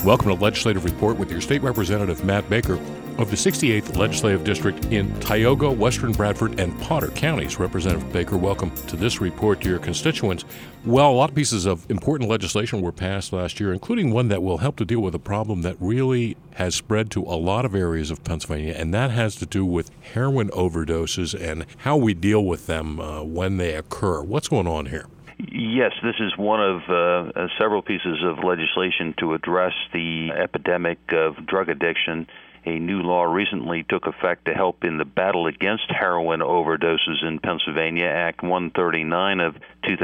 Welcome to Legislative Report with your State Representative Matt Baker of the 68th Legislative District in Tioga, Western Bradford, and Potter counties. Representative Baker, welcome to this report to your constituents. Well, a lot of pieces of important legislation were passed last year, including one that will help to deal with a problem that really has spread to a lot of areas of Pennsylvania, and that has to do with heroin overdoses and how we deal with them when they occur. What's going on here? Yes, this is one of several pieces of legislation to address the epidemic of drug addiction. A new law recently took effect to help in the battle against heroin overdoses in Pennsylvania. Act 139 of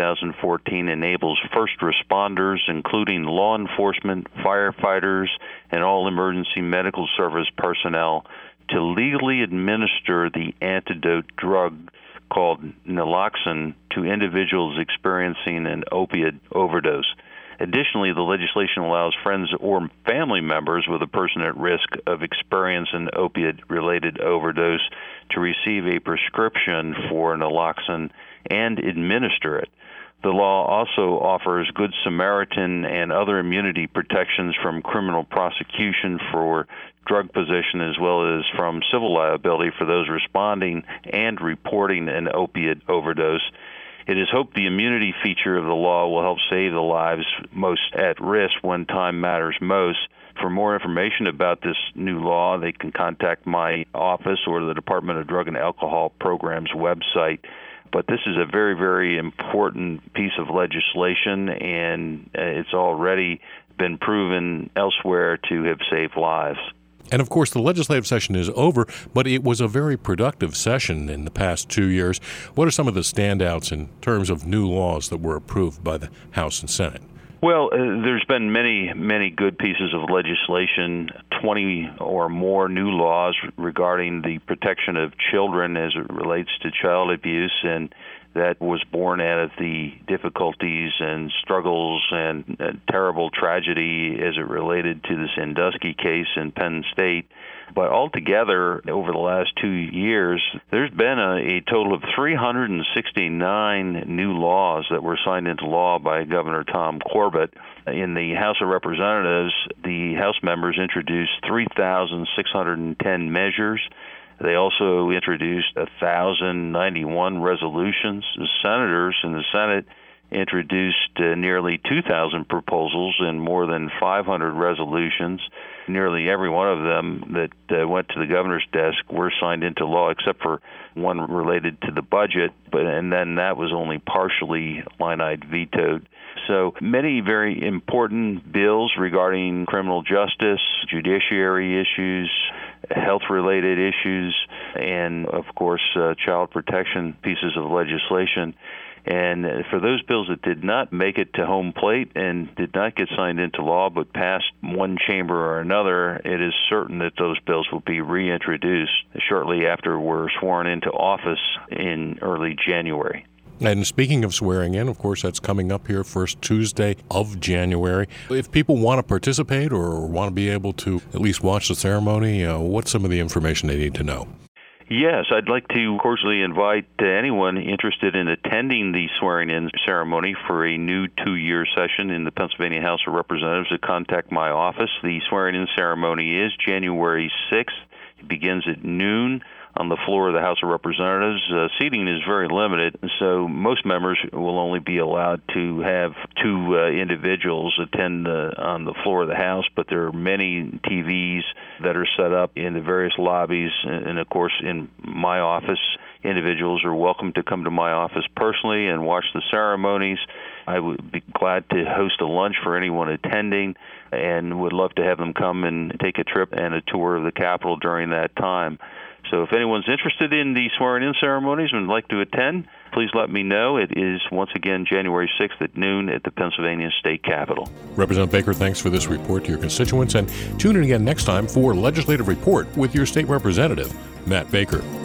2014 enables first responders, including law enforcement, firefighters, and all emergency medical service personnel, to legally administer the antidote drug called naloxone to individuals experiencing an opiate overdose. Additionally, the legislation allows friends or family members with a person at risk of experiencing an opiate-related overdose to receive a prescription for naloxone and administer it. The law also offers Good Samaritan and other immunity protections from criminal prosecution for drug possession, as well as from civil liability for those responding and reporting an opiate overdose. It is hoped the immunity feature of the law will help save the lives most at risk when time matters most. For more information about this new law, they can contact my office or the Department of Drug and Alcohol Programs website. But this is a very, very important piece of legislation, and it's already been proven elsewhere to have saved lives. And of course, the legislative session is over, but it was a very productive session in the past 2 years. What are some of the standouts in terms of new laws that were approved by the House and Senate? Well, there's been many good pieces of legislation, 20 or more new laws regarding the protection of children as it relates to child abuse, and that was born out of the difficulties and struggles and terrible tragedy as it related to the Sandusky case in Penn State. But altogether, over the last 2 years, there's been a total of 369 new laws that were signed into law by Governor Tom Corbett. In the House of Representatives, the House members introduced 3,610 measures. They also introduced 1,091 resolutions. The senators in the Senate introduced nearly 2,000 proposals and more than 500 resolutions. Nearly every one of them that went to the governor's desk were signed into law, except for one related to the budget, and then that was only partially line-eyed vetoed. So many very important bills regarding criminal justice, judiciary issues, health-related issues, and, of course, child protection pieces of legislation. And for those bills that did not make it to home plate and did not get signed into law but passed one chamber or another, it is certain that those bills will be reintroduced shortly after we're sworn into office in early January. And speaking of swearing in, of course, that's coming up here first Tuesday of January. If people want to participate or want to be able to at least watch the ceremony, what's some of the information they need to know? Yes, I'd like to cordially invite anyone interested in attending the swearing-in ceremony for a new 2-year session in the Pennsylvania House of Representatives to contact my office. The swearing-in ceremony is January 6th. It begins at noon on the floor of the House of Representatives. Seating is very limited, so most members will only be allowed to have two individuals attend on the floor of the House, but there are many TVs that are set up in the various lobbies, and of course in my office. Individuals are welcome to come to my office personally and watch the ceremonies. I would be glad to host a lunch for anyone attending and would love to have them come and take a trip and a tour of the Capitol during that time. So if anyone's interested in the swearing-in ceremonies and would like to attend, please let me know. It is, once again, January 6th at noon at the Pennsylvania State Capitol. Representative Baker, thanks for this report to your constituents, and tune in again next time for Legislative Report with your state representative, Matt Baker.